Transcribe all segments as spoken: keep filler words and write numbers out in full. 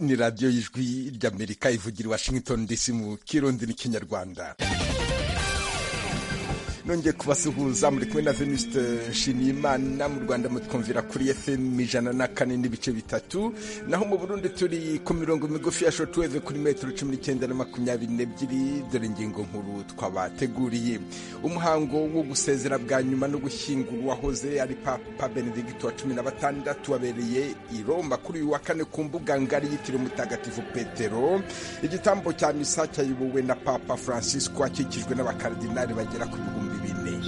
ni radiyo y'ijwi ry'Amerika ivugira i Washington D C mu Kirundi n'Ikinyarwanda. Nongeye kubasuhuza muri kumwe na Venuste Nshimiyimana. Mu Rwanda mutwumvira kuri F M ijana na kane n'ibice bitatu, naho mu Burundi turi ku mirongo migufi ya shortwave kuri metero cumi n'icyenda na makumyabiri n'ebyiri. Dore ingingo nkuru twabateguriye. Umuhango wo gusezera bwa nyuma no gushyingura uwahoze ari Papa Benedicto wa cumi na batandatu wabereye i Roma kuri uyu wa kane ku mbuga ngari yitiriwe Mutagatifu Petero. Igitambo cya misa cyayobowe na Papa Francisco akikijwe n'abakardinali bagera ku bihumbi bine.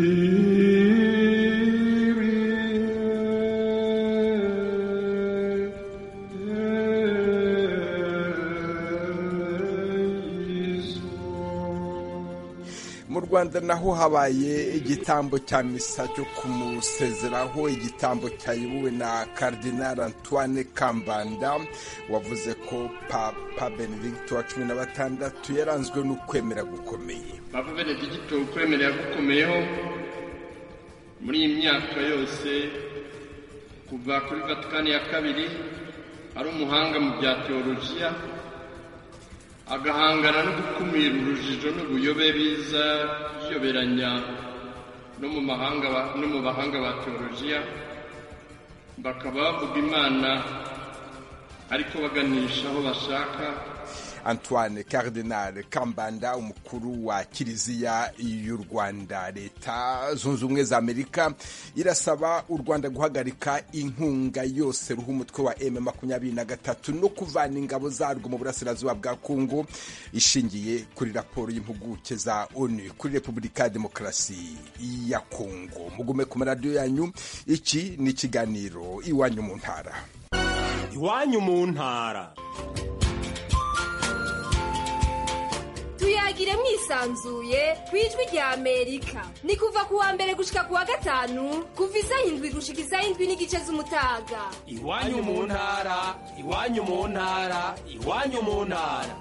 Mu Rwanda naho habaye igitambo cya misa cyo kumusezeraho, igitambo cyayobowe na Cardinal Antoine Kambanda wavuze ko Papa Benedicto wa cumi na batandatu yaranzwe n'ukwemera gukomeye. Papa Benedicto ukwemera gukomeyeho muri iyi myaka yose kuva kuri Vatikani ya kabiri, ari umuhanga mu bya teolojiya, agahangana no gukumira urujijo n'ubuyobe biza biyoberanya no mu mahanga no mu bahanga ba teolojiya, bakaba bavuga Imana ariko baganisha aho bashaka. Antoine Cardinal Kambanda, umukuru wa Kiliziya y'u Rwanda. Leta Zunze Ubumwe za Amerika irasaba u Rwanda guhagarika inkunga yose ruha umutwe wa M makumyabiri na gatatu no kuvana ingabo zarwo mu burasirazuba bwa Kongo, ishingiye kuri raporo y'impuguke za ONU kuri Repubulika ya Demokarasi ya Kongo. Mugume ku maradiyo yanyu, iki ni ikiganiro Iwanyu mu Ntara. Iwanyu mu Ntara. Tuyagire mwisanzuye kwijwi rya Amerika. Ni kuva ku wa mbere gushika ku wa gatanu, kuva isaha indwi gushika isaha indwi n'igice z'umutaga. Iwanyu mu Ntara, Iwanyu mu Ntara, Iwanyu mu Ntara.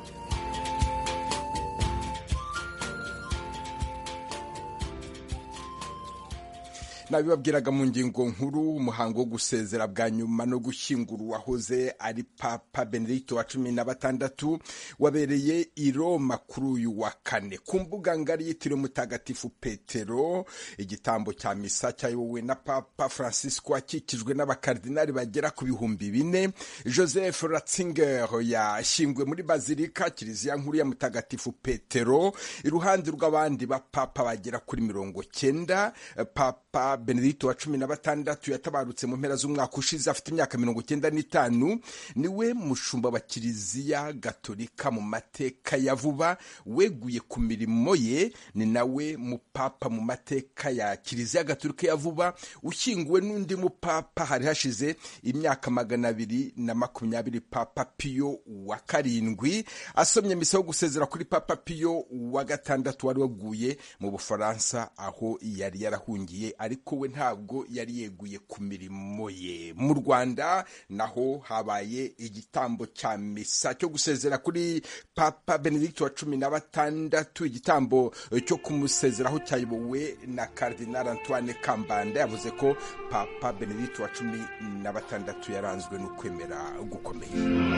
Nabibabwiraga mu ngingo nkuru, umuhango wo gusezera bwa nyuma no gushyingura uwahoze ari Papa Benedicto wa cumi na batandatu wabereye i Roma kuri uyu wa kane ku mbuga ngari yitiriwe Mutagatifu Petero. Igitambo cya misa cyayobowe na Papa Francisco akikijwe n'abakardinali bagera ku bihumbi bine. Joseph Ratzinger yashyingwe muri Bazilika Kiliziya nkuru ya Mutagatifu Petero iruhande rw'abandi ba Papa bagera kuri mirongo cyenda. Papa Benedicto wa cumi na batandatu yatabarutse mu mpera z'umwaka ushize afite imyaka mirongo cyenda n'itanu. Niwe mushumba wa Kiliziya Gatolika mu mateka ya vuba, weguye ku mirimo ye. Ni nawe mupapa mu mateka ya Kiliziya Gatolika ya vuba ushyinguwe n'undi mupapa hari hashize imyaka magana abiri na makumyabiri, Papa Pio wa karindwi. Asomye misa yo gusezera kuri Papa Pio wa gatandatu wari waguye mu Bufaransa aho yari yarahungiye, ariko we ntabwo yari yeguye ku mirimo ye. Mu Rwanda naho habaye igitambo cya misa cyo gusezera kuri Papa Benedicto wa cumi na batandatu. Igitambo cyo kumusezeraho cyayobowe na Cardinal Antoine Kambanda. Yavuze ko Papa Benedicto wa cumi na batandatu yaranzwe n'ukwemera gukomeye.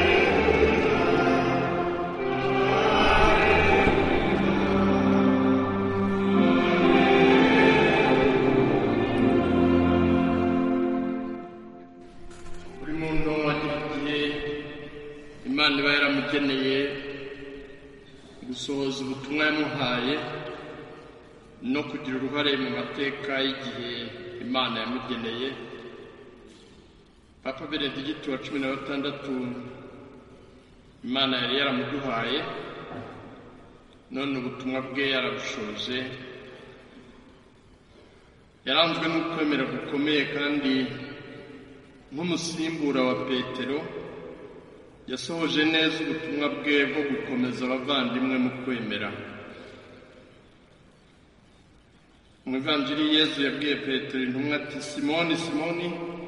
Imana iba yaramugeneye gusohoza ubutumwa yamuhaye no kugira uruhare mu mateka y'igihe Imana yamugeneye. Papa Benedicto wa cumi na batandatu Imana yari yaramuduhaye, none ubutumwa bwe yarabushoje. Yaranzwe n'ukwemera gukomeye, kandi nk'umusimbura wa Petero yasohoje neza ubutumwa bwe bwo gukomeza abavandimwe mu kwemera. Mu Ivanjiri Yesu yabwiye Petero intumwa ati, Simoni Simoni,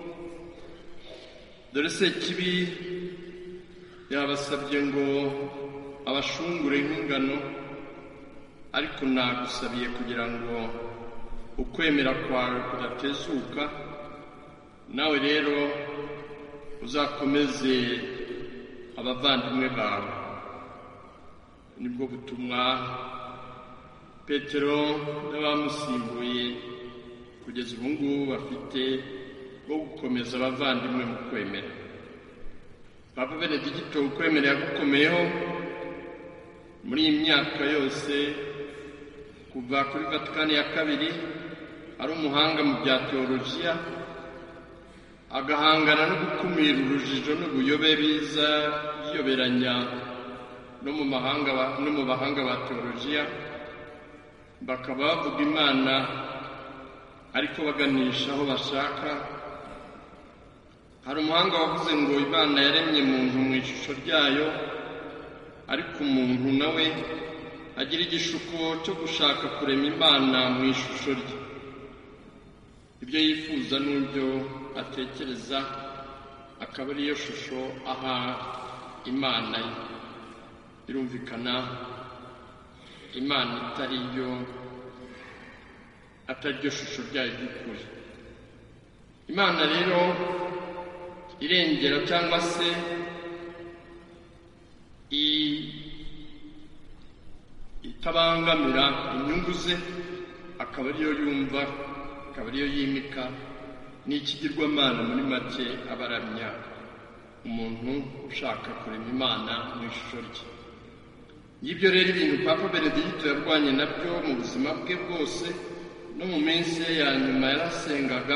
dore Sekibi yabasabye ngo abashungure nk'ingano, ariko nagusabiye kugira ngo ukwemera kwawe kudatezuka, nawe rero uzakomeze abavandimwe bawe. Nibwo butumwa Petero n'abamusimbuye kugeza ubu ngubu bafite bwo gukomeza abavandimwe mu kwemera. Papa Benedicto ukwemera yagukomeyeho muri iyi myaka yose kuva kuri Vatikani ya kabiri, ari umuhanga mu bya teolojiya, agahangana no gukumira urujijo n'ubuyobe biza biyoberanya no mu mahanga no mu bahanga ba teolojiya, bakaba bavuga Imana ariko baganisha aho bashaka. Hari umuhanga wavuze ngo Imana yaremye muntu mu ishusho ryayo, ariko umuntu nawe agira igishuko cyo gushaka kurema Imana mu ishusho rye. Ibyo yifuza n'ibyo atekereza akaba ariyo shusho aha Imana ye. Birumvikana Imana itari yo ataryo shusho ryayo ry'ukuri. Imana rero irengera cyangwa se itabangamira inyungu ze, akaba ariyo yumva, akaba ariyo yimika, ni ikigirwamana muri make abaramya umuntu ushaka kurema Imana mu ishusho rye. Y'ibyo rero ibintu Papa Benedicto yarwanye nabyo mu buzima bwe bwose, no mu minsi ye ya nyuma yarasengaga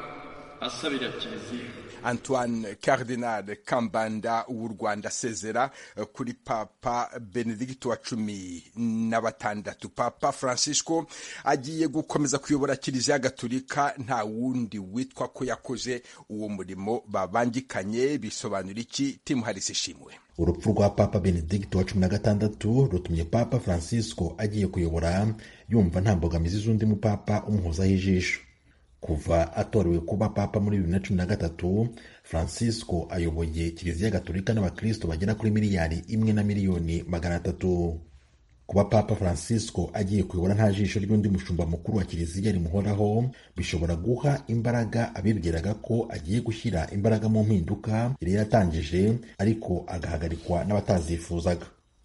asabira Kiliziya. Antoine Cardinal Kambanda w'u Rwanda asezera kuri Papa Benedicto wa cumi na batandatu. Papa Francisco agiye gukomeza kuyobora Kiliziya Gatolika, nta wundi witwa ko yakoze uwo murimo babangikanye. Bisobanura iki? Tim Harris ishimwe. Urupfu rwa Papa Benedicto wa cumi na gatandatu rutumye Papa Francisco agiye kuyobora yumva nta mbogamizi z'undi mupapa umuhozaho ijisho. Kuva atorewe kuba papa muri bibiri na cumi na gatatu, Francisco ayoboye Kiliziya Gatolika n'abakristo bagera kuri miliyari imwe na miliyoni magana atatu. Kuba Papa Francisco agiye kuyobora nta jisho ry'undi mushumba mukuru wa Kiliziya rimuhoraho, bishobora guha imbaraga abibwiraga ko agiye gushyira imbaraga mu mpinduka yari yaratangije ariko agahagarikwa n'abatazifuzaga.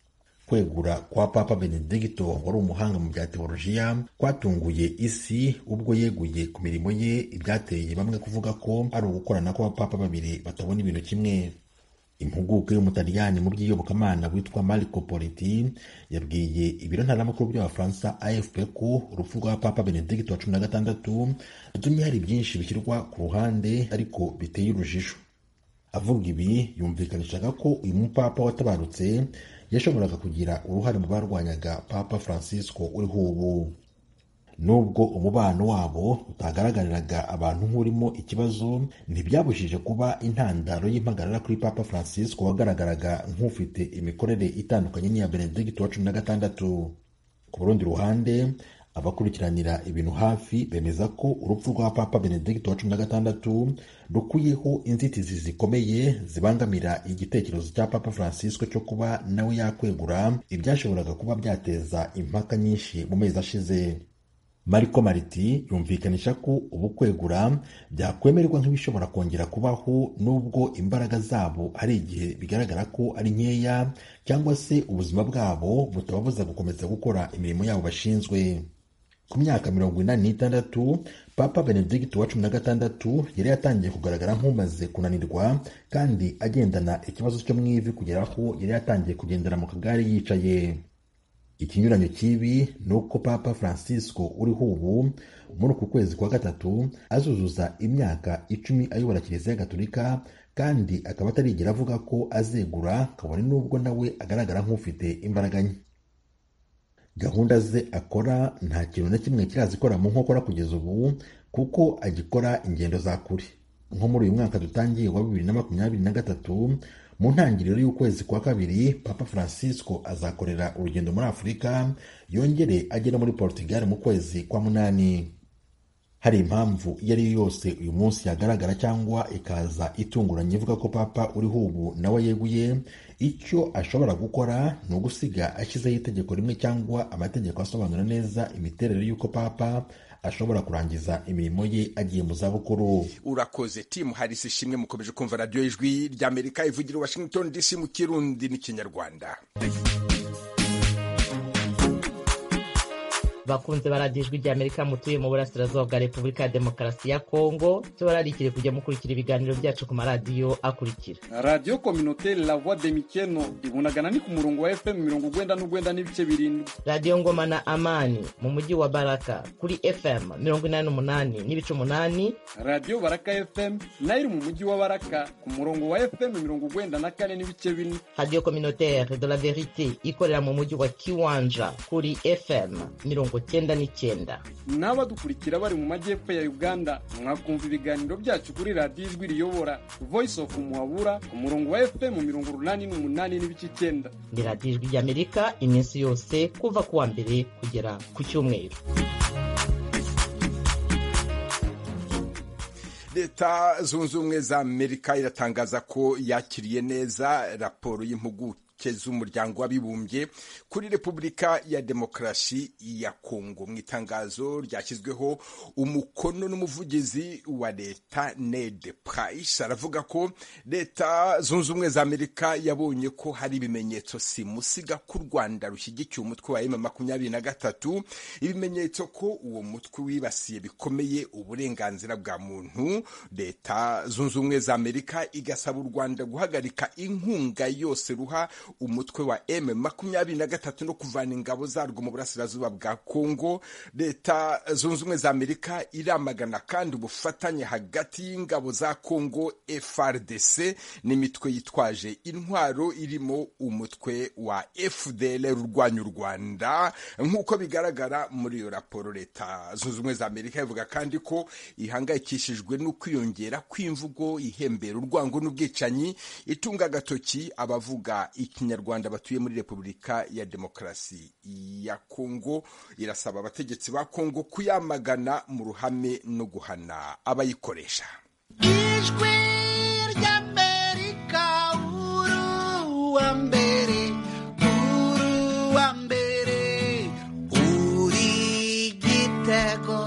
Kwegura kwa Papa Benedicto wari umuhanga mu bya teolojiya kwatunguye isi ubwo yeguye ku mirimo ye, ibyateye bamwe kuvuga ko ari ugukorana kw'abapapa babiri batabona ibintu kimwe. Impuguke y'umutaliyani mu by'iyobokamana witwa Marco Politi yabwiye ibiro ntaramakuru by'Abafaransa A F P ko urupfu rwa Papa Benedicto wa cumi na gatandatu rutumye hari byinshi bishyirwa ku ruhande ariko biteye urujijo. Avuga ibi yumvikanishaga ko uyu mupapa watabarutse yashoboraga kugira uruhare mu barwanyaga Papa Francisco uriho ubu. Nubwo umubano wabo utagaragariraga abantu nk'urimo ikibazo, ntibyabujije kuba intandaro y'impagarara kuri Papa Francisco wagaragaraga nk'ufite imikorere itandukanye n'iya Benedicto wa cumi na gatandatu. Ku rundi ruhande, abakurikiranira ibintu hafi bemeza ko urupfu rwa Papa Benedicto wa cumi na gatandatu rukuyeho inzitizi zikomeye zibangamira igitekerezo cya Papa Francisco cyo kuba nawe yakwegura ibyashoboraga kuba byateza impaka nyinshi mu mezi ashize. Marco Mariti yumvikanisha ko ubu kwegura byakwemerwa nk'ibishobora kongera kubaho nubwo imbaraga zabo hari igihe bigaragara ko ari nkeya cyangwa se ubuzima bwabo butababuza gukomeza gukora imirimo yabo bashinzwe. Ku myaka mirongo inani n'itandatu, Papa Benedicto wa cumi na gatandatu yari yatangiye kugaragara nk'umaze kunanirwa kandi agendana ikibazo cyo mu ivi kugera aho yari yatangiye kugendera mu kagare yicaye. Ikinyuranyo kibi ni uko Papa Francisco uriho ubu muri uku kwezi kwa gatatu azuzuza imyaka icumi ayobora Kiliziya Gatolika, kandi akaba atarigera avuga ko azegura, kabone nubwo nawe agaragara nk'ufite imbaraga nke. Gahunda ze akora nta kintu na kimwe kirazikora mu nkokora kugeza ubu, kuko agikora ingendo za kure. Nko muri uyu mwaka dutangiye wa bibiri na makumyabiri na gatatu, mu ntangiriro y'ukwezi kwa kabiri, Papa Francisco azakorera urugendo muri Afurika, yongere agera muri Portugal mu kwezi kwa munani. hari impamvu iyo ari yo yose uyu munsi yagaragara cyangwa ikaza itunguranye ivuga ko papa uriho ubu nawe yeguye, icyo ashobora gukora ni ugusiga ashyizeho itegeko rimwe cyangwa amategeko asobanura neza imiterere y'uko papa ashobora kurangiza imirimo ye agiye mu zabukuru. Urakoze Tim Harris. Ishimwe mukomeje kumva radio Ijwi ry'Amerika ivugira Washington D C mu Kirundi n'ikinyarwanda. bakunze baradijwe rya Amerika mutuye mu burasirazuba bwa Repubulika ya Demokarasi ya Kongo, tubararikire kujya mukurikira ibiganiro byacu ku maradiyo akurikira: Radio Communautaire La Voix de Mikeno ibunagana ni ku murongo wa F M mirongo ugwenda n'ugwenda n'ibice birindwi. Radio Ngoma na Amani mu mujyi wa Baraka kuri F M mirongo inani n'umunani n'ibice umunani. Radio Baraka F M nayo mu mujyi wa Baraka ku murongo wa F M mirongo ugwenda na kane n'ibice bine. Radio Communautaire de la Verite ikorera mu mujyi wa Kiwanja kuri F M mirongo cyenda n'icyenda. N'abadukurikira bari mu majyepfo ya Uganda mwakumva ibiganiro byacu kuri Radio Ijwi riyobora Voice of Muhabura ku murongo wa F M mirongo urunani n'umunani n'ibice icyenda. Ni Radio Ijwi ry'Amerika iminsi yose kuva kuwa mbere kugera ku cyumweru. Leta zunze ubumwe za Amerika iratangaza ko yakiriye neza raporo y'impuguke z'umuryango w'abibumbye kuri Repubulika ya Demokarasi ya Kongo. Mu itangazo ryashyizweho umukono n'umuvugizi wa leta Ned Price aravuga ko Leta zunze ubumwe za Amerika yabonye ko hari ibimenyetso simusiga ku Rwanda rushyigikiye umutwe wa M makumyabiri na gatatu, ibimenyetso ko uwo mutwe wibasiye bikomeye uburenganzira bwa muntu. Leta zunze ubumwe za Amerika igasaba u Rwanda guhagarika inkunga yose ruha umutwe wa M makumyabiri na gatatu no kuvana ingabo zarwo mu burasirazuba bwa Kongo. Leta zunze ubumwe za Amerika iramagana kandi ubufatanye hagati y'ingabo za Kongo F R D C n'imitwe yitwaje intwaro irimo umutwe wa F D L R urwanya u Rwanda. Nk'uko bigaragara muri iyo raporo, Leta zunze ubumwe za Amerika ivuga kandi ko ihangayikishijwe no kwiyongera kw'imvugo ihembera urwango n'ubwicanyi, itunga agatoki abavuga Ikinyarwanda batuye muri Repubulika ya Demokarasi ya Kongo. Irasaba abategetsi ba Kongo kuyamagana mu ruhame no guhana abayikoresha. Ijwi ry'Amerika uru wa mbere uru wa mbere uri Gitego.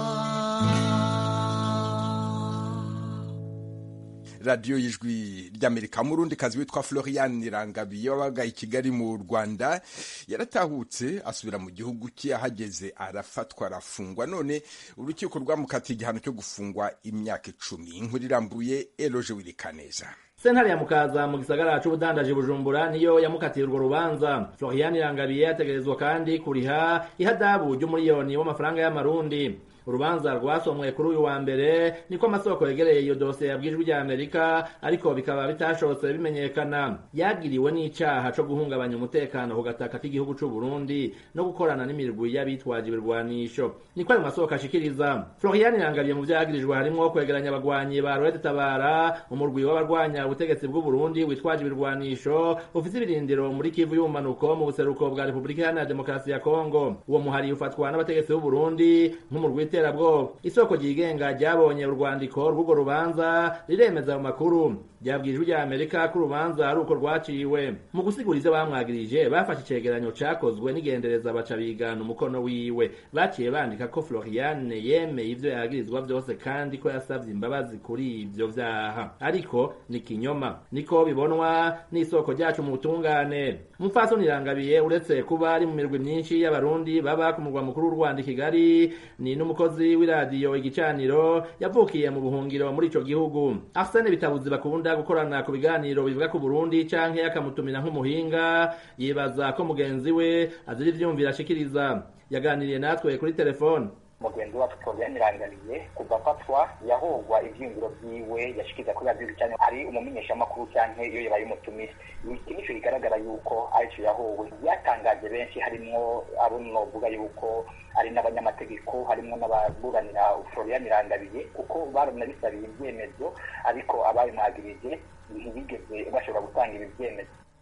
Radio y'Ijwi ry'Amerika. Murundi kazi witwa Florian Irangabiye wabaga i Kigali mu Rwanda yaratahutse asubira mu gihugu cye, ahageze arafatwa arafungwa, none urukiko rwamukatiye igihano cyo gufungwa imyaka icumi. Inkuru irambuye Eloge Wirikaneza. Sentare ya Mukaza mu gisagara c'ubudandaji Bujumbura niyo yamukatiye urwo rubanza. Florian Irangabiye ategerezwa kandi kuriha ihadabu ry'umuriyoni w'amafaranga y'amarundi. Urubanza rwasomwe kuri uyu wa mbere niko amasoko yegereye iyo dosiye yabwijwe rya Amerika, ariko bikaba bitashobotse bimenyekana. Yagiriwe n'icaha co guhungabanya umutekano ku gataka k'igihugu c'u Burundi no gukorana n'imirwi y'abitwaje ibirwanisho, niko ayo masoko ashikiriza. Florian Irangabiye mu vyagirijwe harimwo kwegeranya abagwanyi ba Red Tabara, umurwi w'abarwanya ubutegetsi bw'u Burundi witwaje ibirwanisho ufite ibirindiro muri Kivu y'umanuko mu buseruko bwa Repubulika ya Demokarasi ya Kongo. Uwo muhari ufatwa n'abategetsi b'u Burundi nk'umurwi terabwo. Isoko ryigenga ryabonye urwandiko rw'urwo rubanza riremeza mu makuru ryabwijwe rya Amerika ko urubanza ari uko rwaciwe. Mu gusiguriza bamwagirije bafashe icegeranyo cakozwe n'igendereza baca bigana umukono wiwe. Baciye bandika ko Florian yemeye ivyo yagirizwa vyose kandi ko yasavye imbabazi kuri ivyo vyaha, ariko ni kinyoma. Niko bibonwa n'isoko ryacu mu butungane. Umupfasoni Irangabiye uretse kuba ari mu mirwi myinshi y'abarundi baba ku murwa mukuru w'u Rwanda Kigali, ni n'umukozi w'iradiyo Igicaniro yavukiye mu buhungiro muri ico gihugu. Arsene Bitabuzi bakunda gukorana ku biganiro bivuga ku Burundi canke akamutumira nk'umuhinga, yibaza ko mugenzi we azira ivyumvira ashikiriza. Yaganiriye natwe kuri telefone. Mugenzi wacu Florian Irangabiye kuva afatwa yahogwa ivyingiro vyiwe yashikiza ko yavyuka cyane ari umumenyesha makuru canke iyo yabaye umutumisi. Ikinisho kigaragara yuko arico yahowe yatangaje benshi, harimwo abo novuga yuko ari n'abanyamategeko, harimwo n'ababuranira Florian Irangabiye kuko baranabisabye ibyemezo, ariko ababimwagirije ntibigeze bashobora gutanga ibi byemezo.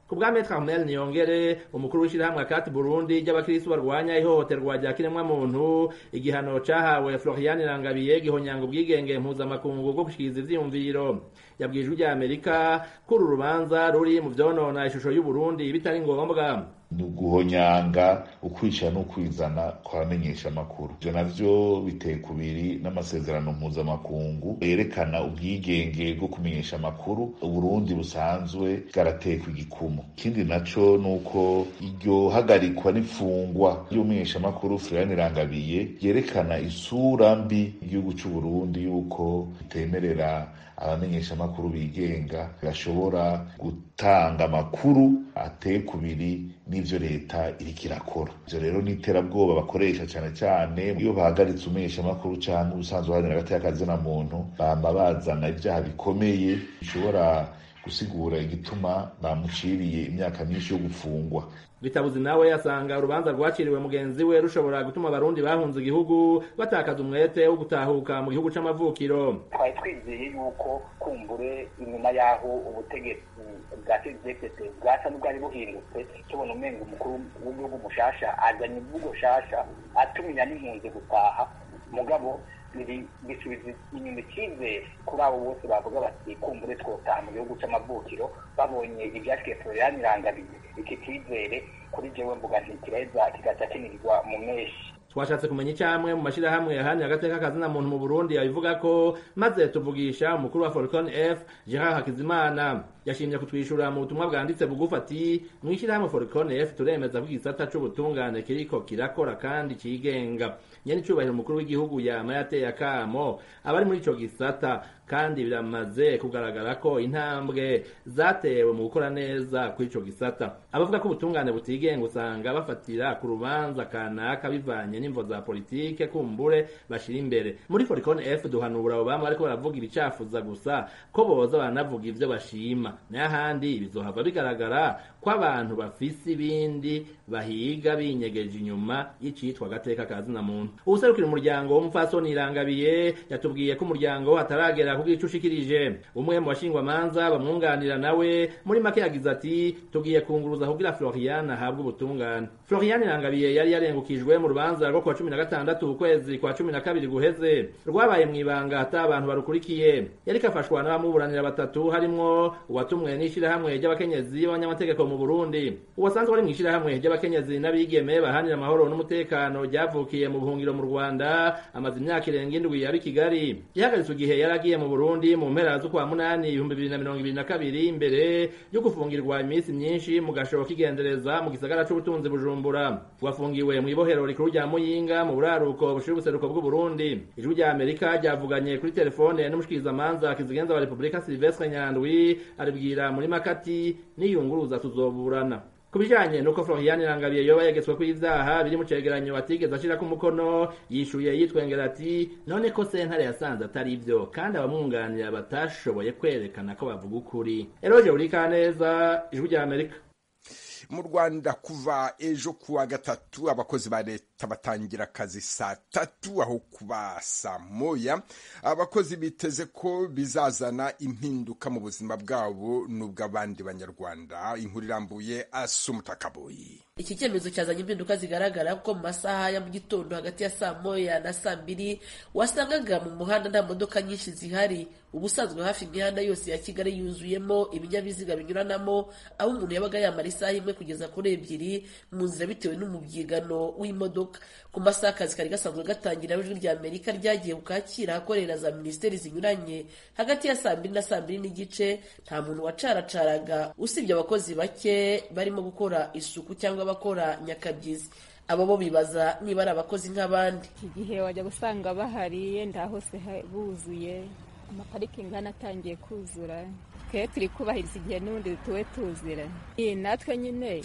ku bwa Maître Armel Niyongere umukuru w'ishirahamwe Akati Burundi ry'abakristo barwanya ihohoterwa rya kiremwamuntu igihano cahawe Florian Irangabiye gihonyanga ubwigenge mpuzamakungu bwo gushikiriza ivyiyumviro yabwije ijwi rya Amerika ko uru rubanza ruri mu vyonona ishusho y'u Burundi bitari ngombwa ni uguhonyanga ukwica n'ukwizana kw'abamenyesha amakuru. Ivyo navyo biteye kubiri n'amasezerano mpuzamakungu yerekana ubwigenge bwo kumenyesha amakuru Uburundi busanzwe bwaratekwa igikumu. Ikindi naco nuko iryo hagarikwa n'ifungwa ry'umumenyesha amakuru Florian Irangabiye yerekana isura mbi igihugu c'u Burundi yuko itemerera abamenyesha amakuru bigenga bashobora gutanga amakuru ateye kubiri n'ivyo leta iriko irakora. Ivyo rero ni iterabwoba bakoresha cane cane iyo bahagaritse umumenyesha amakuru canke ubusanzwe uharanira hagati y'akazi na muntu bama bazana ivyaha bikomeye bishobora gusigura igituma bamuciriye imyaka myinshi yo gufungwa. Bitabuzi nawe yasanga urubanza rwaciriwe mugenzi we rushobora gutuma abarundi bahunze igihugu batakaza umwete wo gutahuka mu gihugu c'amavukiro. Twari twizeye yuko kumbure inyuma yaho ubutegetsi bwa C D P bwasa n'ubwari buhindutse tubona umengo umukuru w'igihugu mushasha azanye imvugo shasha atumenya n'impunzi gutaha mugabo bisubiza inyuma icyizere kuri abo bose bavuga bati kumbure twotaha mu gihugu c'amavukiro babonye ivyashikiye Florian Irangabiye. Iki cyizere kuri jewe mvuga nti kireza kigaca kinirwa mu meshi. Twashatse kumenya icamwe mu mashirahamwe yahani agateka kazina muntu mu Burundi yabivuga ko maze tuvugisha umukuru wa Falcon F Gerard Hakizimana yashimye kutwishura mu butumwa bwanditse bugufi ati mwishirahamwe Falcon F turemeza ko igisata c'ubutungane kiriko kirakora kandi cigenga. Nyene icubahiro umukuru w'igihugu yama yateye akamo abari muri ico gisata kandi biramaze kugaragara ko intambwe zatewe mu gukora neza kuri ico gisata. Abavuga ko ubutungane butigenga usanga bafatira ku rubanza kanaka bivanye n'imvo za politike kumbure bashira imbere. Muri Falcon F duhanura abo bamwe ariko baravuga ibicafuza gusa ko boza banavuga ivyo bashima. N'ahandi bizohava bigaragara ko abantu bafise ibindi bahiga binyegeje inyuma y'icitwa gateka kazina muntu. Ubuserukira umuryango w'umupfasoni Irangabiye yatubwiye ko umuryango ataragera kugira ico ushikirije. Umwe mu bashingwa manza bamwunganira nawe muri make yagize ati tugiye kunguruza kugira Florian ahabwe ubutungane. Florian Irangabiye yari yarengukijwe mu rubanza rwo kwa cumi na gatandatu ukwezi kwa cumi na kabiri guheze rwabaye mw'ibanga ata abantu barukurikiye. Yari kafashwa n'abamuburanira batatu harimwo uwatumwe n'ishirahamwe ry'abakenyezi b'abanyamategeko mu Burundi. Uwasanzwe ari mw'ishirahamwe ry'abakenyezi n'abigeme bahanira amahoro n'umutekano ryavukiye mu buhungiro mu Rwanda amaze imyaka irenga indwi yari Kigali. Yahagaritswe igihe yaragiye mu Burundi mu mpera z'ukwa munani ibihumbi bibiri na mirongo ibiri na kabiri imbere yo gufungirwa iminsi myinshi mu gashobo k'igendereza mu gisagara c'ubutunzi Bujumbura. Wafungiwe mu ibohero rikuru rya Muyinga mu buraruko bushira ubuseruko bw'u Burundi. Ijwi rya Amerika ryavuganye kuri telefone n'umushikirizamanza kizigenza wa Republika Sylvestre Nyandwi aribwira muri Makati niyunguruza tuzoburana. Kubijanye nuko Florian Irangabiye yoba yegetswe kw'ivyaha biri mu cegeranyo atigeze ashira ku mukono yishuye yitwengera ati none ko sentare yasanze atari ivyo kandi abamwunganira batashoboye kwerekana ko bavuga ukuri. Eroje Urikaneza, Ijwi rya Amerika. Mu Rwanda kuva ejo kuwa gatatu abakozi ba leta batangira akazi saa tatu aho kuba saa moya. Abakozi biteze ko bizazana impinduka mu buzima bwabo n'ubw'abandi banyarwanda. Inkuru irambuye Asumta Kaboyi. Iki cyemezo cyazanye impinduka zigaragara ko mu masaha ya mu gitondo hagati ya saa moya na saa mbiri wasangaga mu muhanda nta modoka nyinshi zihari. Ubusanzwe hafi imihanda yose ya Kigali yuzuyemo ibinyabiziga binyuranamo aho umuntu yabaga yamara isaha imwe kugeza kuri ebyiri mu nzira bitewe n'umubyigano w'imodoka. Ku masaha akazi kari gasanzwe gatangira Ijwi rya Amerika ryagiye kukakira akorera za minisiteri zinyuranye hagati ya saa mbiri na saa mbiri n'igice nta muntu wacaracaraga usibye abakozi bake barimo gukora isuku cyangwa abakora nyakabyizi. Abo bo bibaza niba ari abakozi nk'abandi. Igihe wajya gusanga bahari yenda hose buzuye amaparikingi anatangiye kuzura twe turi kubahiriza igihe n'ubundi tuwe tuzira. Natwe nyine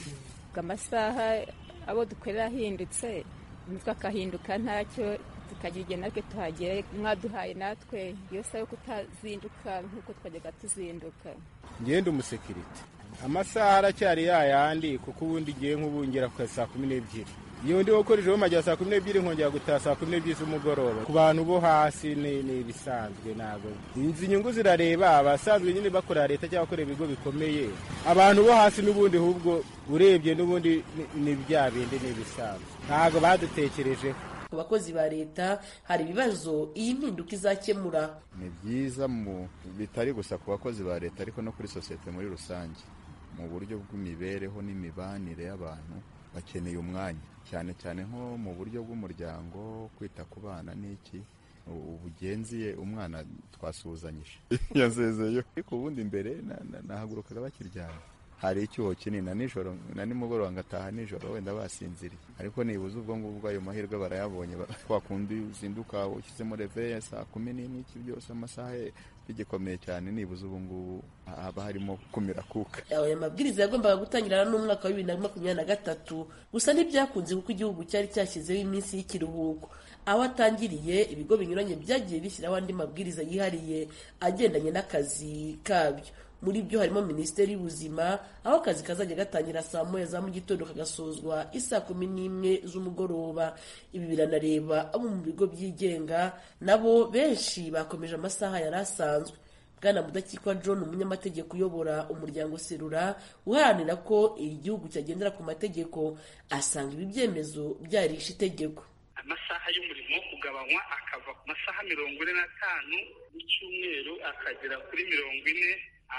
amasaha abo dukorera ahindutse umutwe akahinduka ntacyo tukagira igihe natwe tuhagere mwaduhaye natwe iyo saha yo kutazinduka nk'uko twajyaga tuzinduka. Ngende umusekirite amasaha aracyari yayandi kuko ubundi igihe nk'ubungera ku saa kumi n'ebyiri iyo ndi gukora ijoro majya saa kumi n'ebyiri nkongera gutaha saa kumi n'ebyiri z'umugoroba ku bantu bo hasi ni ni ibisanzwe ntabwo izi nyungu zirareba abasanzwe nyine bakorera leta cyangwa bakorera ibigo bikomeye abantu bo hasi n'ubundi ahubwo urebye n'ubundi ni bya bindi ni ibisanzwe ntabwo badutekerejeho. Ku bakozi ba leta hari ibibazo iyi mpinduka izakemura. Ni byiza mu bitari gusa ku bakozi ba leta ariko no kuri sosiyete muri rusange mu buryo bw'imibereho n'imibanire y'abantu bakeneye umwanya cyane cyane nko mu buryo bw'umuryango kwita ku bana n'iki ubugenziye umwana twasuhuzanyije yasezeyo ariko ubundi mbere nahagurukaga bakiryana hari icyuho kinini na nijoro na nimugoroba ngataha nijoro wenda basinziriye ariko nibuze ubwo ngubwo ayo mahirwe barayabonye kwa kundi uzinduka ushyizemo reveye saa kumi n'imwe iki byose amasaha bigikomeye cyane nibuze ubu ngubu haba harimo kumira kuka. Aya mabwiriza yagombaga gutangirana n'umwaka wa bibiri na makumyabiri na gatatu gusa ntibyakunze kuko igihugu cyari cyashyizeho iminsi y'ikiruhuko. Aho atangiriye ibigo binyuranye byagiye bishyiraho andi mabwiriza yihariye agendanye n'akazi kabyo. Muri byo harimo Minisiteri y'Ubuzima aho akazi kazajya gatangira saa moya za mu gitondo kagasozwa isaa kumi n'imwe z'umugoroba. Ibi biranareba abo mu bigo byigenga nabo benshi bakomeje amasaha yari asanzwe. Bwana Mudakikwa John umunyamategeko uyobora umuryango Serura uharanira ko igihugu cyagendera ku mategeko asanga ibi byemezo byarisha itegeko. Amasaha y'umurimo kugabanywa akava ku masaha mirongo ine n'atanu y'icyumweru akagera kuri mirongo ine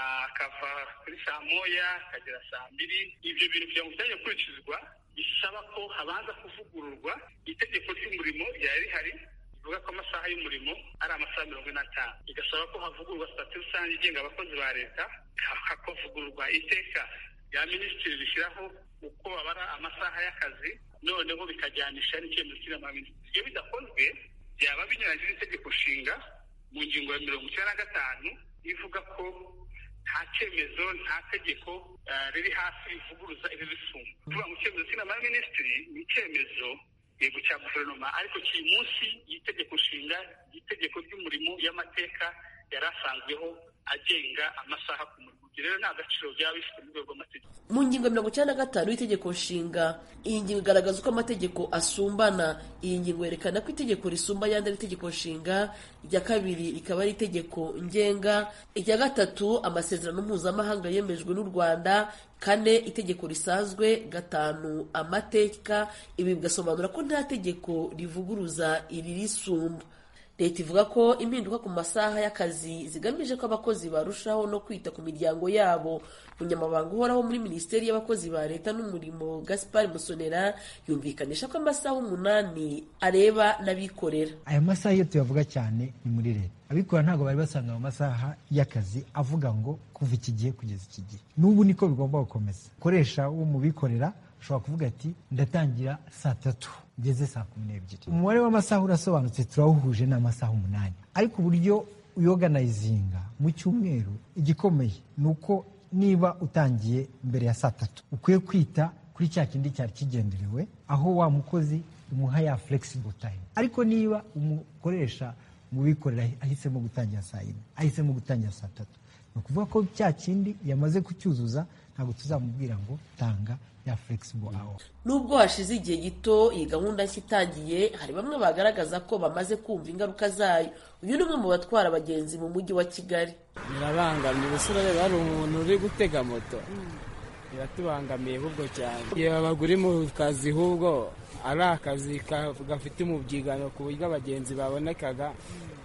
akava kuri saa moya akagera saa mbiri. Ibyo bintu kugira ngo byajya gukurikizwa bisaba ko habanza kuvugururwa itegeko ry'umurimo ryari rihari rivuga ko amasaha y'umurimo ari amasaha mirongo ine n'atanu. Igasaba ko havugururwa sitati rusange igenga abakozi ba leta, hakavugururwa iteka rya minisitiri rishyiraho uko babara amasaha y'akazi, noneho bikajyanisha n'icyemezo cy'inama-minisitiri. Iyo bidakozwe byaba binyuranyije n'itegeko nshinga mu ngingo ya mirongo icyenda na gatanu ivuga ko nta cyemezo nta tegeko riri hasi rivuguruza iri risumba. Tuvuga ngo icyemezo cy'inama-minisitiri ni icyemezo yego cya guverinoma ariko kiri munsi y'itegeko nshinga y'itegeko ry'umurimo y'amateka yari asanzweho agenga amasaha ku murimo. Rero nta gaciro byaba bifite mu rwego rw'amategeko. Mu ngingo mirongo icyenda na gatanu y'itegeko nshinga iyi ngingo igaragaza uko amategeko asumbana. Iyi ngingo yerekana ko itegeko risumba ayandi ari itegeko nshinga, irya kabiri rikaba ari itegeko ngenga, irya gatatu amasezerano mpuzamahanga yemejwe n'u Rwanda, kane itegeko risanzwe, gatanu amateka. Ibi bigasobanura ko nta tegeko rivuguruza iri risumba. Leta ivuga ko impinduka ku masaha y'akazi zigamije ko abakozi barushaho no kwita ku miryango yabo. Umunyamabanga uhoraho muri Minisiteri y'Abakozi ba Leta n'Umurimo Gaspard Musonera yumvikanisha ko amasaha umunani areba n'abikorera. Aya masaha iyo tuyavuga cyane ni muri leta. Abikorera ntabwo bari basanga mu masaha y'akazi avuga ngo kuva iki gihe kugeza iki gihe. N'ubu niko bigomba gukomeza. Koresha wo mu bikorera ushobora kuvuga ati ndatangira saa tatu ngeze saa kumi n'ebyiri. Umubare w'amasaha urasobanutse turawuhuje n'amasaha umunani. Ariko uburyo uyoganayizinga mu cyumweru igikomeye ni uko niba utangiye mbere ya saa tatu ukwiye kwita kuri cya kindi cyari kigenderewe aho wa mukozi umuha ya flexible time. Ariko niba umukoresha mu bikorera ahisemo gutangira saa yine ahisemo gutangira saa tatu ni ukuvuga ko cya kindi yamaze kucyuzuza ntabwo tuzamubwira ngo tanga ya flexible hour. Nubwo hashize igihe gito iyi gahunda nshya itangiye, hari bamwe bagaragaza ko bamaze kumva ingaruka zayo. Uyu ni umwe mu batwara abagenzi mu mujyi wa Kigali. Birabangamye ubusore bari umuntu uri gutega moto biratubangamiye ahubwo cyane. Iyo abaguri mu kazi ahubwo ari akazi gafite umubyigano ku buryo abagenzi babonekaga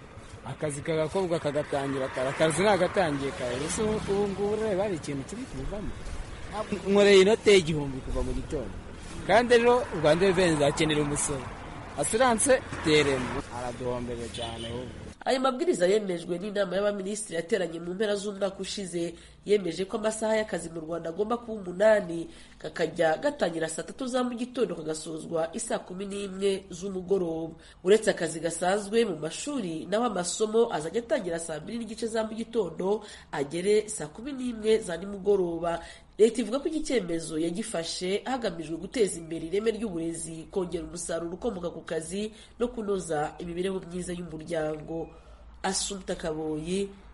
akazi kagakorwa kagatangira kare. Akazi nagatangiye kare. Ese ubu ngubu rero hari ikintu kiri kuvamo. Nkoreye inote y'igihumbi kuva mu gitondo kandi rero u Rwanda Revenue akenera umusoro asiranse teremo araduhombera cyane. Aya mabwiriza yemejwe n'inama y'abaminisitiri yateranye mu mpera z'umwaka ushize yemeje ko amasaha y'akazi mu Rwanda agomba kuba umunani, kakajya gatangira saa tatu za mu gitondo kagasozwa isaa kumi n'imwe z'umugoroba. Uretse akazi gasanzwe mu mashuri naho amasomo azajya atangira saa mbiri n'igice za mu gitondo agere saa kumi n'imwe za nimugoroba. Leta ivuga ko iki cyemezo yagifashe hagamijwe guteza imbere ireme ry'uburezi, kongera umusaruro ukomoka ku kazi no kunoza imibereho myiza y'umuryango. Assumpta Kaboyi,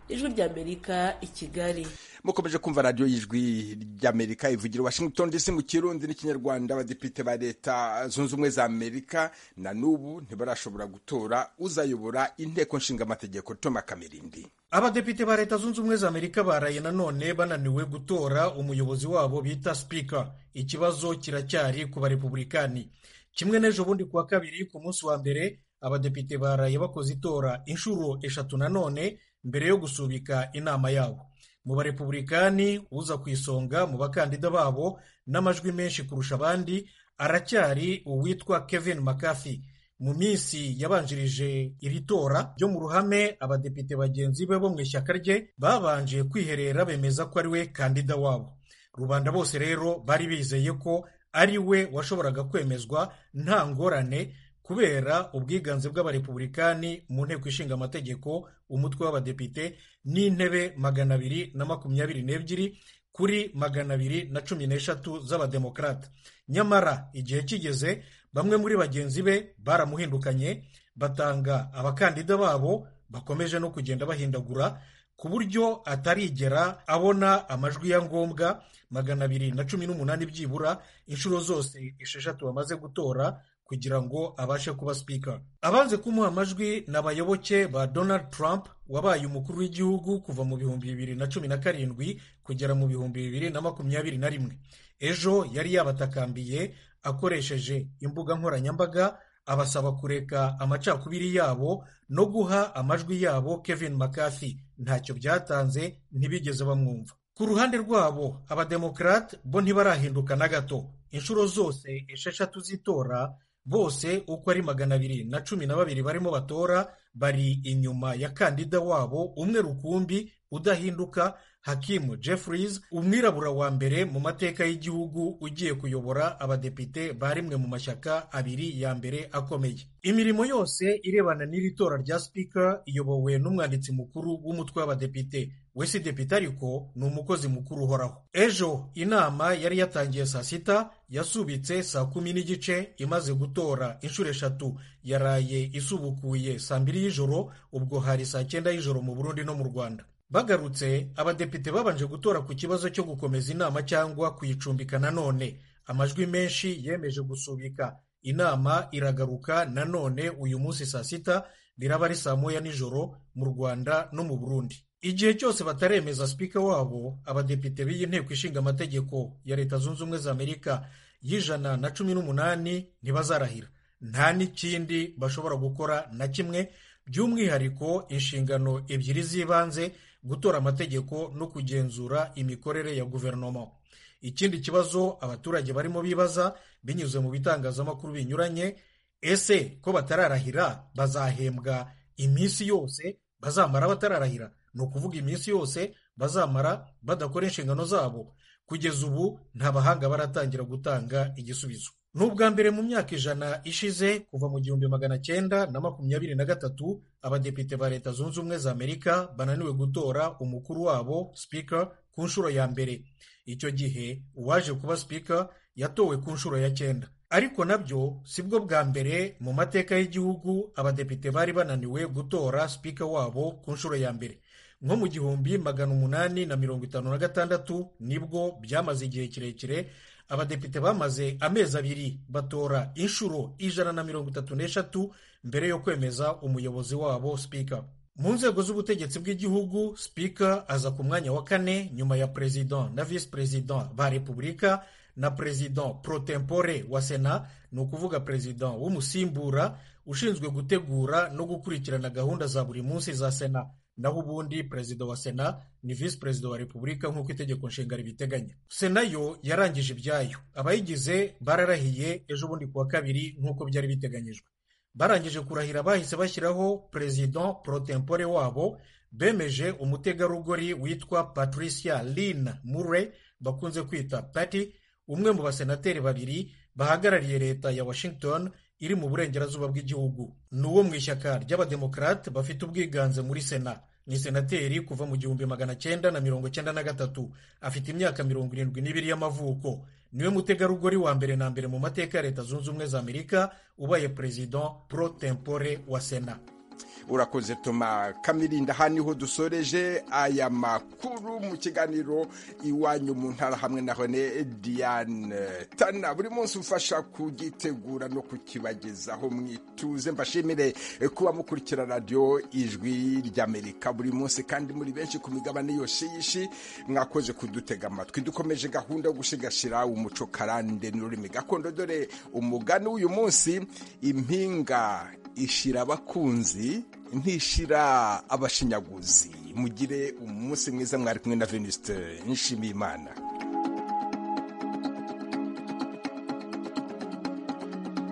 ijwi ry'Amerika i Kigali. mukomeje kumva radiyo y'ijwi ry'Amerika ivugira Washington D C mu kirundi n'ikinyarwanda. Abadepite ba leta zunze ubumwe za Amerika na n'ubu ntibarashobora gutora uzayobora inteko nshingamategeko. Toma Kamirindi. Abadepite ba leta zunze ubumwe za Amerika baraye nanone bananiwe gutora umuyobozi wabo bita speaker. Ikibazo kiracyari ku barepublikani. Kimwe n'ejo bundi kuwa kabiri ku munsi wa mbere abadepite baraye bakoze itora inshuro eshatu nanone mbere yo gusubika inama yabo. Mu barepublikani uza ku isonga mu bakandida babo n'amajwi menshi kurusha abandi aracyari uwitwa Kevin McCarthy. Mu minsi yabanjirije iri tora ryo mu ruhame abadepite bagenzi be bo mu ishyaka rye babanje kwiherera bemeza ko ari we kandida wabo. Rubanda bose rero bari bizeye ko ari we washoboraga kwemezwa nta ngorane kubera ubwiganze bw'abarepublikani mu nteko ishinga amategeko umutwe w'abadepite n'intebe magana abiri na makumyabiri n'ebyiri kuri magana abiri na cumi n'eshatu z'abademokrata. Nyamara igihe kigeze bamwe muri bagenzi be baramuhindukanye batanga abakandida babo bakomeje no kugenda bahindagura ku buryo atarigera abona amajwi ya ngombwa magana abiri na cumi n'umunani byibura inshuro zose esheshatu bamaze gutora kugira ngo abashe kuba speaker. Abanze kumuha amajwi n'abayoboke ba Donald Trump wabaye umukuru w'igihugu kuva mu bihumbi bibiri na cumi na karindwi kugera mu bihumbi bibiri na makumyabiri na rimwe. Ejo yari yabatakambiye akoresheje imbuga nkoranyambaga abasaba kureka amacakubiri yabo no guha amajwi yabo Kevin McCarthy. Ntacyo byatanze, ntibigeze bamwumva. Ku ruhande rwabo abademokrate bo ntibarahinduka na gato. Inshuro zose esheshatu z'itora bose uko ari magana abiri na cumi na babiri barimo batora bari inyuma ya kandida wabo umwe rukumbi udahinduka Hakeem Jeffries, umwirabura wa mbere mu mateka y'igihugu ugiye kuyobora abadepite barimwe mu mashyaka abiri ya mbere akomeye. Imirimo yose irebana n'iri tora rya speaker iyobowe n'umwanditsi mukuru w'umutwe w'abadepite. We si depite ariko ni umukozi mukuru uhoraho. Ejo inama yari yatangiye saa sita yasubitse saa kumi n'igice imaze gutora inshuro eshatu yaraye isubukuye saa mbiri y'ijoro, ubwo hari saa cyenda y'ijoro mu Burundi no mu Rwanda. Bagarutse abadepite babanje gutora ku kibazo cyo gukomeza inama cyangwa kuyicumbika nanone. Amajwi menshi yemeje gusubika inama iragaruka nanone uyu munsi saa sita, biraba ari saa moya nijoro mu Rwanda no mu Burundi. Igihe cyose bataremeza speaker wabo, abadepite b'iyi nteko ishinga amategeko ya leta zunze ubumwe za Amerika y'ijana na cumi n'umunani ntibazarahira. Nta n'ikindi bashobora gukora na kimwe, by'umwihariko inshingano ebyiri z'ibanze, gutora amategeko no kugenzura imikorere ya guverinoma. Ikindi kibazo abaturage barimo bibaza binyuze mu bitangazamakuru binyuranye, ese ko batararahira bazahembwa iminsi yose bazamara batararahira? Ni ukuvuga iminsi yose bazamara badakora inshingano zabo? Kugeza ubu nta bahanga baratangira gutanga igisubizo. N'ubwa mbere mu myaka ijana ishize kuva mu gihumbi magana cyenda na makumyabiri na gatatu abadepite ba leta zunze ubumwe za Amerika bananiwe gutora umukuru wabo speaker ku nshuro ya mbere. Icyo gihe uwaje kuba speaker yatowe ku nshuro ya cyenda. Ariko nabyo sibwo bwa mbere mu mateka y'igihugu abadepite bari bananiwe gutora speaker wabo ku nshuro ya mbere. Nko mu gihumbi magana umunani na mirongo itanu na gatandatu nibwo byamaze igihe kirekire abadepite bamaze amezi abiri batora inshuro ijana na mirongo itatu n'eshatu mbere yo kwemeza umuyobozi wabo speaker. Mu nzego z'ubutegetsi bw'igihugu speaker aza ku mwanya wa kane nyuma ya president na vice president ba repubulika na president pro tempore wa sena, ni ukuvuga president w'umusimbura ushinzwe gutegura no gukurikirana gahunda za buri munsi za sena, naho ubundi perezida wa sena ni visi perezida wa repubulika nk'uko itegeko nshinga ribiteganya. Sena yo yarangije ibyayo, abayigize bararahiye ejo bundi kuwa kabiri nk'uko byari biteganyijwe. Barangije kurahira bahise bashyiraho president pro tempore wabo, bemeje umutegarugori witwa Patricia Lynn Murray bakunze kwita Patty, umwe mu basenateri babiri bahagarariye leta ya Washington iri mu burengerazuba bw'igihugu. N'uwo mu ishyaka ry'abademokrate bafite ubwiganze muri sena. Ni senateri kuva mu gihumbi magana cyenda na mirongo cyenda na gatatu, afite imyaka mirongo irindwi n'ibiri y'amavuko. Niwe mutegarugori wa mbere na mbere mu mateka ya leta zunze ubumwe za Amerika ubaye president pro tempore wa sena. urakoze Toma Kamirinda. Aha niho dusoreje aya makuru mu kiganiro iwanyu mu ntara hamwe na Hone Diane Tana. Buri munsi ufasha kugitegura no kukibagezaho mwituze. Mbashimire kuba mukurikira radio Ijwi ry'Amerika buri munsi kandi muri benshi ku migabane yose yishi. Mwakoze kudutega amatwi. Dukomeje gahunda yo gushigashira umuco karande n'ururimi gakondo. Dore umugani uyu munsi: impinga ishira abakunzi ntishira abashinyaguzi. Mugire umunsi mwiza. Mwari kumwe na Venuste Nshimiyimana.